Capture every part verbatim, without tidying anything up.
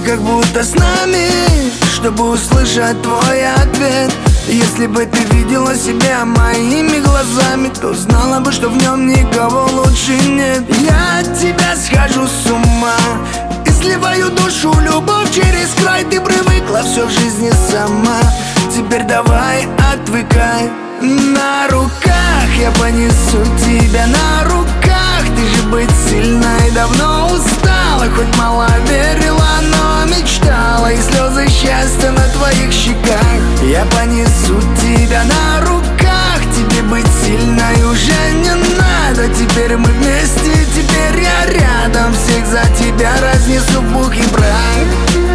как будто с нами, чтобы услышать твой ответ. Если бы ты видела себя моими глазами, то знала бы, что в нем никого лучше нет. Я от тебя схожу с ума и сливаю душу, любовь через край. Ты привыкла все в жизни сама, теперь давай отвыкай. На руках я понесу тебя, на руках. Ты же быть сильной давно устала, хоть мало верила, но мечтала. И слезы счастья на твоих щеках. Я понесу тебя на руках. Тебе быть сильной уже не надо. Теперь мы вместе, теперь я рядом. Всех за тебя разнесу в пух и прах.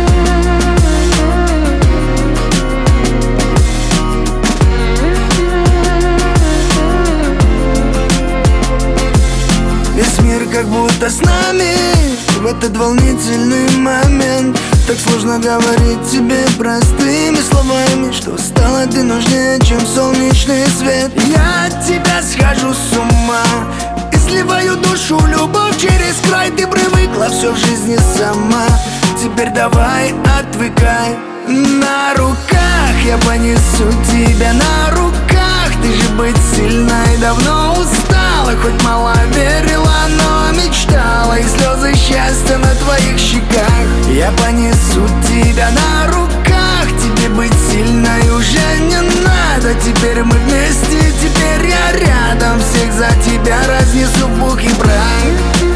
Весь мир как будто с нами в этот волнительный момент. Так сложно говорить тебе простыми словами, что стала ты нужнее, чем солнечный свет. Я от тебя схожу с ума и сливаю душу, любовь через край. Ты привыкла все в жизни сама, теперь давай отвыкай. На руках я понесу тебя, на руках. Ты же быть сильной давно устала, хоть мало верила, но мечтала. И слезы счастья на твоих щеках. Я понесу тебя на руках. Тебе быть сильной уже не надо. Теперь мы вместе, теперь я рядом. Всех за тебя разнесу в пух и прах.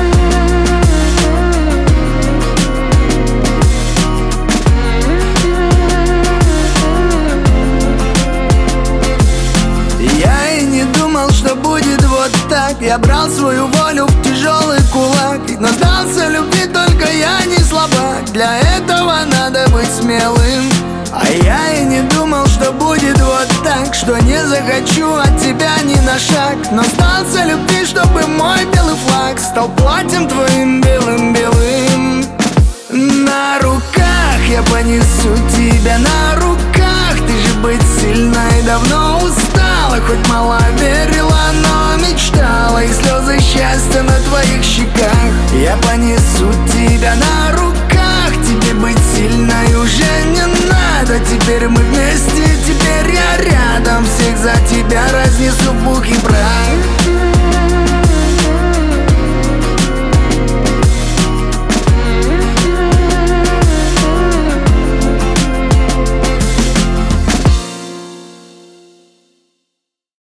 Будет вот так. Я брал свою волю в тяжелый кулак, но сдался любви только я не слабак. Для этого надо быть смелым. А я и не думал, что будет вот так, что не захочу от тебя ни на шаг. Но сдался любви, чтобы мой белый флаг стал платьем твоим белым-белым. На руках я понесу тебя, на руках. Ты же быть сильной давно устала, хоть мало верила, но мечтала. И слезы счастья на твоих щеках. Я понесу тебя на руках. Тебе быть сильной уже не надо. Теперь мы вместе, теперь я рядом. Всех за тебя разнесу в пух и прах.